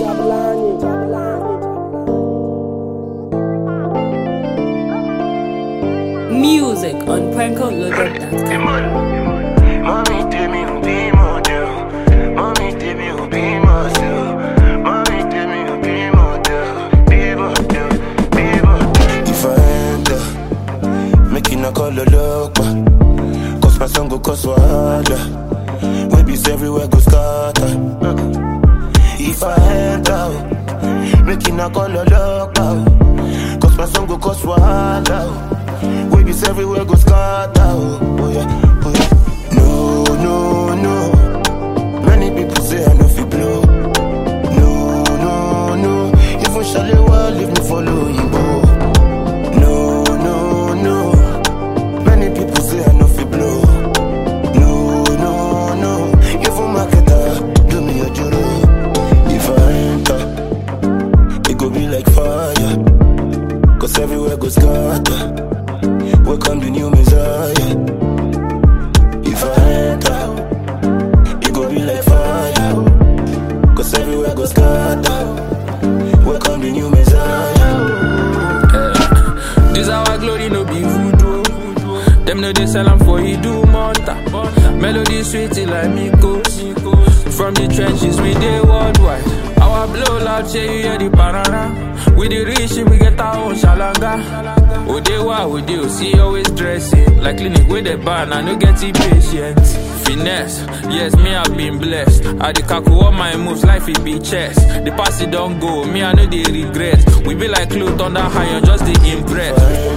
Music on prankoloaded.com. Mommy, tell me who be my girl. Mommy, tell me who be myself. Mommy, tell me who be my girl. Be my girl, be my girl. If I enter, making a call a look back. Cause my song go cause wahala. Babies everywhere go scatter. If I enter, making a call a look back. Cause my song go cause wahala. Babies everywhere go scatter. Oh yeah, oh yeah. No, no, no. Many people say I know fi blow. No, no, no. Even Shalewa leave me follow you, bro. No, no, no. Many people say I know fi blow. No, no, no. Even Maketa do me a juro. If I enter, it go be like fire. Cause everywhere go scatter. Welcome the new Messiah. If I enter, it go be like fire. Cause everywhere goes scatter. Welcome the new Messiah. This our glory no be voodoo. Them know they sell 'em for you do monta. Melody sweet like Migos. From the trenches we dey worldwide. Our blow loud say you hear the banana. We the rich we get our own shalanga. Odewa, Odeo, see always dressing like clinic with the ban, I no get the patience. Finesse, yes, me I've been blessed. I the kaku all my moves, life it be chess. The past it don't go, me I know they regret. We be like cloth on that high, just the impress.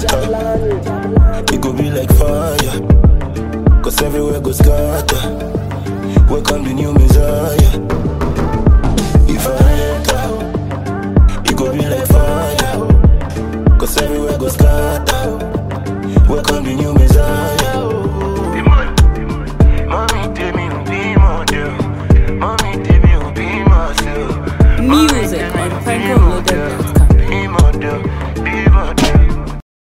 It go be like fire. Cause everywhere goes scatter. Welcome the new Messiah.